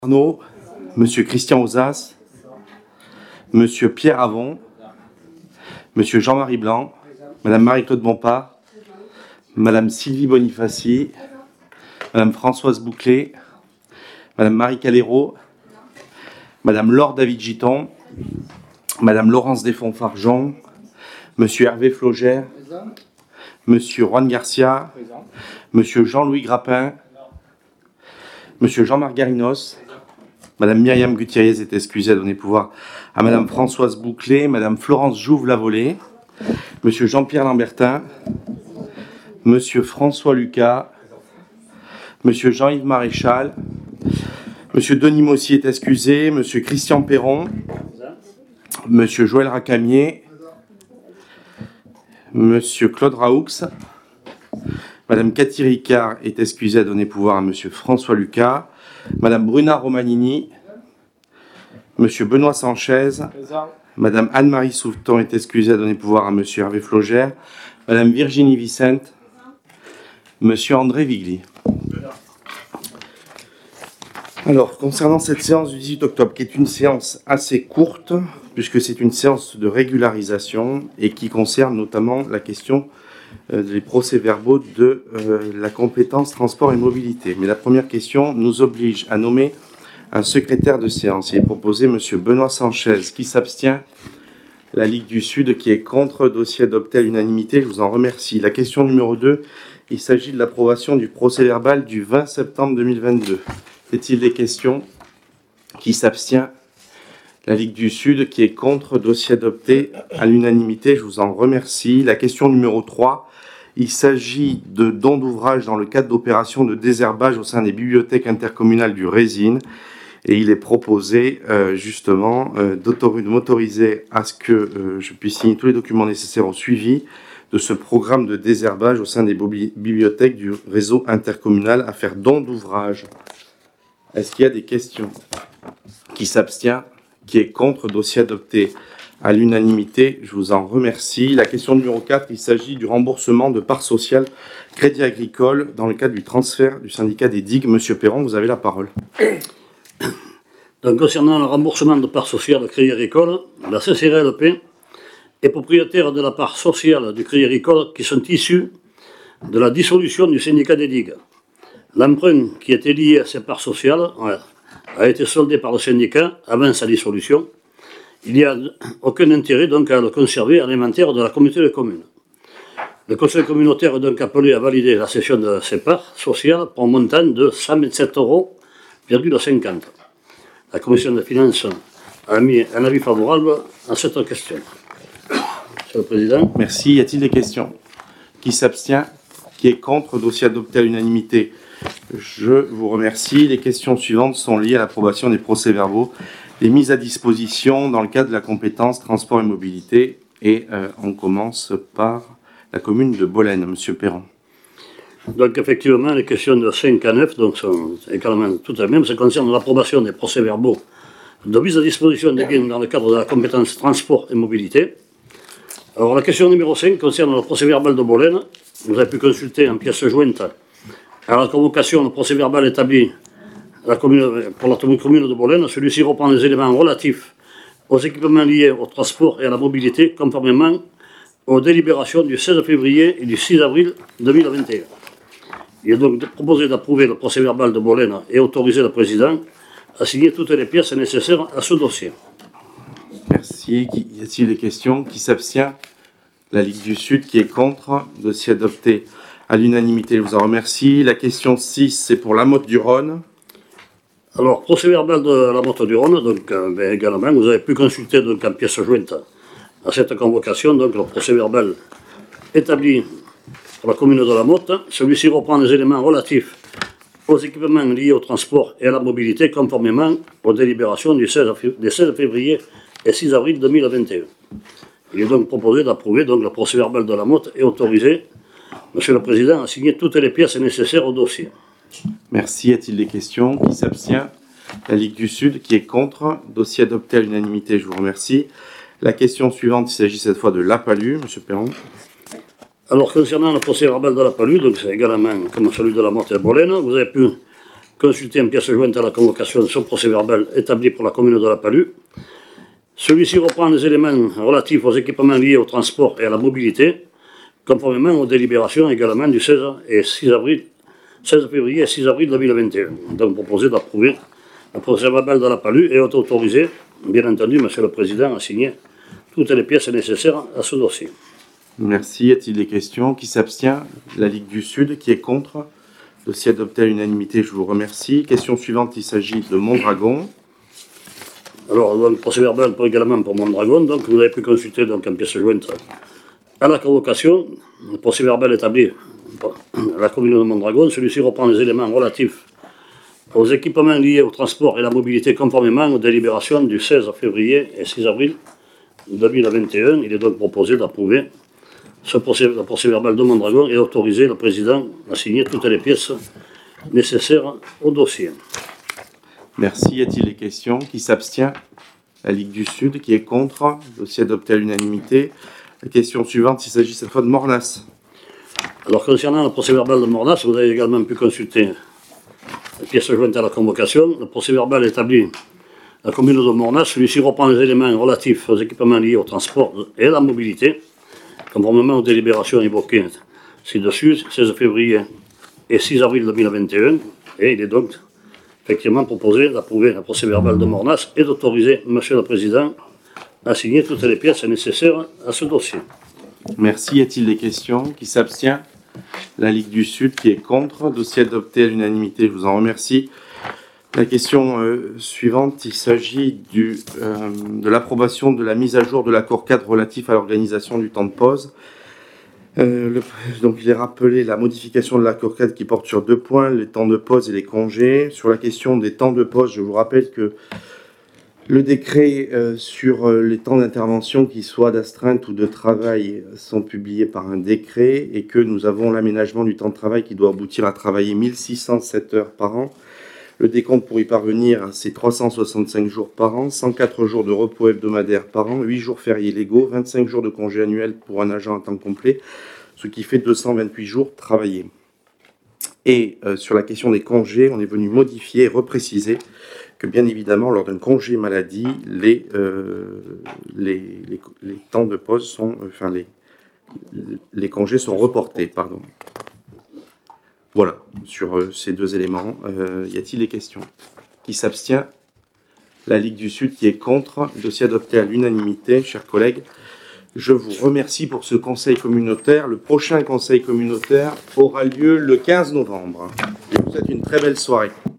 Arnaud, Monsieur Christian Ozas, Monsieur Pierre Avon, Monsieur Jean-Marie Blanc, Madame Marie-Claude Bompard, Madame Sylvie Bonifaci, Madame Françoise Bouclé, Madame Marie Calero, Madame Laure David Giton, Madame Laurence Desfonds-Fargeon, Monsieur Hervé Flogère, Monsieur Juan Garcia, Monsieur Jean-Louis Grappin, Monsieur Jean-Marc Garinos, Madame Myriam Gutierrez est excusée à donner pouvoir à Madame Françoise Bouclé, Madame Florence Jouve-Lavolée, Monsieur Jean-Pierre Lambertin, Monsieur François Lucas, Monsieur Jean-Yves Maréchal, Monsieur Denis Mossy est excusé, Monsieur Christian Perron, Monsieur Joël Racamier, Monsieur Claude Raoux, Madame Cathy Ricard est excusée à donner pouvoir à Monsieur François Lucas, Madame Bruna Romanini, Monsieur Benoît Sanchez, Madame Anne-Marie Souveton est excusée à donner pouvoir à Monsieur Hervé Flogère, Madame Virginie Vicente, Monsieur André Vigli. Alors, concernant cette séance du 18 octobre, qui est une séance assez courte, puisque c'est une séance de régularisation et qui concerne notamment la question des procès-verbaux de la compétence transport et mobilité. Mais la première question nous oblige à nommer un secrétaire de séance. Il est proposé M. Benoît Sanchez, qui s'abstient. La Ligue du Sud, qui est contre. Dossier adopté à l'unanimité. Je vous en remercie. La question numéro 2, il s'agit de l'approbation du procès-verbal du 20 septembre 2022. Est-il des questions? Qui s'abstient? La Ligue du Sud, qui est contre. Dossier adopté à l'unanimité. Je vous en remercie. La question numéro 3, il s'agit de dons d'ouvrages dans le cadre d'opérations de désherbage au sein des bibliothèques intercommunales du Résine. Et il est proposé justement de m'autoriser à ce que je puisse signer tous les documents nécessaires au suivi de ce programme de désherbage au sein des bibliothèques du réseau intercommunal à faire don d'ouvrages. Est-ce qu'il y a des questions? Qui s'abstient? Qui est contre? Dossier adopté à l'unanimité. Je vous en remercie. La question numéro 4, il s'agit du remboursement de parts sociales Crédit Agricole dans le cadre du transfert du syndicat des digues. Monsieur Perron, vous avez la parole. Donc, concernant le remboursement de parts sociales Crédit Agricole, la CCRLP est propriétaire de la part sociale du Crédit Agricole qui sont issues de la dissolution du syndicat des digues. L'emprunt qui était lié à ces parts sociales a été soldé par le syndicat avant sa dissolution. Il n'y a aucun intérêt donc à le conserver à l'inventaire de la communauté de communes. Le conseil communautaire est donc appelé à valider la cession de ces parts sociales pour un montant de 127,50 €. La commission des finances a mis un avis favorable à cette question. Monsieur le Président. Merci. Y a-t-il des questions? Qui s'abstient? Qui est contre? Dossier adopté à l'unanimité. Je vous remercie. Les questions suivantes sont liées à l'approbation des procès-verbaux, des mises à disposition dans le cadre de la compétence transport et mobilité. Et on commence par la commune de Bolène. Monsieur Perron. Donc effectivement, les questions de 5 à 9 donc, sont également toutes les mêmes. Ça concerne l'approbation des procès-verbaux de mise à disposition des biens dans le cadre de la compétence transport et mobilité. Alors la question numéro 5 concerne le procès-verbal de Bolène. Vous avez pu consulter en pièce jointe à la convocation le procès-verbal établi pour la commune de Bolène. Celui-ci reprend les éléments relatifs aux équipements liés au transport et à la mobilité, conformément aux délibérations du 16 février et du 6 avril 2021. Il est donc proposé d'approuver le procès-verbal de Bolène et autoriser le président à signer toutes les pièces nécessaires à ce dossier. Merci. Y a-t-il des questions? Qui s'abstient? La Ligue du Sud, qui est contre. Dossier adopté à l'unanimité. Je vous en remercie. La question 6, c'est pour la Motte du Rhône. Alors, procès-verbal de la Motte du Rhône, donc également, vous avez pu consulter donc, en pièce jointe à cette convocation, donc le procès-verbal établi pour la commune de la Motte. Celui-ci reprend les éléments relatifs aux équipements liés au transport et à la mobilité, conformément aux délibérations des 16 février et 6 avril 2021. Il est donc proposé d'approuver donc, le procès-verbal de la Motte et autoriser Monsieur le Président à signer toutes les pièces nécessaires au dossier. Merci. Y a-t-il des questions? Qui s'abstient? La Ligue du Sud, qui est contre. Dossier adopté à l'unanimité. Je vous remercie. La question suivante, il s'agit cette fois de l'APALU, Monsieur Perron. Alors, concernant le procès-verbal de l'APALU, donc c'est également comme celui de la Motte et de Bolène, vous avez pu consulter en pièce jointe à la convocation ce procès-verbal établi pour la commune de La Palud. Celui-ci reprend les éléments relatifs aux équipements liés au transport et à la mobilité, conformément aux délibérations également du 16 février et 6 avril 2021. Donc proposé d'approuver le procès-verbal de La Palud et autorisé, bien entendu, Monsieur le Président, à signer toutes les pièces nécessaires à ce dossier. Merci. Y a-t-il des questions? Qui s'abstient? La Ligue du Sud. Qui est contre? Dossier adopté à l'unanimité, je vous remercie. Question suivante, il s'agit de Mondragon. Alors, le procès-verbal également pour Mondragon, donc vous avez pu consulter donc, en pièce jointe à la convocation. Le procès-verbal établi à la commune de Mondragon, celui-ci reprend les éléments relatifs aux équipements liés au transport et la mobilité conformément aux délibérations du 16 février et 6 avril 2021. Il est donc proposé d'approuver le procès-verbal de Mondragon et autoriser le président à signer toutes les pièces nécessaires au dossier. Merci. Y a-t-il des questions? Qui s'abstient? La Ligue du Sud. Qui est contre? Dossier adopté à l'unanimité. La question suivante, il s'agit cette fois de Mornas. Alors, concernant le procès-verbal de Mornas, vous avez également pu consulter la pièce jointe à la convocation. Le procès-verbal établi à la commune de Mornas, celui-ci reprend les éléments relatifs aux équipements liés au transport et à la mobilité, conformément aux délibérations évoquées ci-dessus, 16 février et 6 avril 2021, et il est donc effectivement proposé d'approuver le procès-verbal de Mornas et d'autoriser Monsieur le Président à signer toutes les pièces nécessaires à ce dossier. Merci. Y a-t-il des questions? Qui s'abstient? La Ligue du Sud. Qui est contre? Dossier adopté à l'unanimité, je vous en remercie. La question suivante, il s'agit de l'approbation de la mise à jour de l'accord cadre relatif à l'organisation du temps de pause. Donc il est rappelé la modification de l'accord cadre qui porte sur 2 points, les temps de pause et les congés. Sur la question des temps de pause, je vous rappelle que le décret sur les temps d'intervention, qu'ils soient d'astreinte ou de travail, sont publiés par un décret et que nous avons l'aménagement du temps de travail qui doit aboutir à travailler 1607 heures par an. Le décompte pour y parvenir, c'est 365 jours par an, 104 jours de repos hebdomadaire par an, 8 jours fériés légaux, 25 jours de congés annuels pour un agent à temps complet, ce qui fait 228 jours travaillés. Et sur la question des congés, on est venu modifier et repréciser que bien évidemment, lors d'un congé maladie, les temps de pause sont, les congés sont reportés, pardon. Voilà, sur ces 2 éléments, y a-t-il des questions? Qui s'abstient? La Ligue du Sud. Qui est contre? Dossier adopté à l'unanimité, chers collègues. Je vous remercie pour ce conseil communautaire. Le prochain conseil communautaire aura lieu le 15 novembre. Je vous souhaite une très belle soirée.